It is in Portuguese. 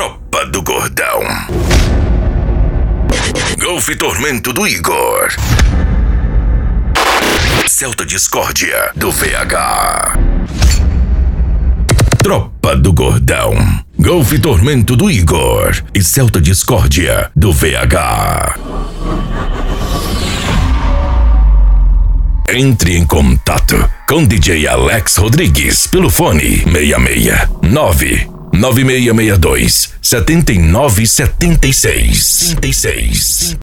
Tropa do Gordão. Golf Tormento do Igor. Celta Discórdia do VH. Tropa do Gordão. Golf Tormento do Igor e Celta Discórdia do VH. Entre em contato com DJ Alex Rodrigues pelo fone 669-9662-7976.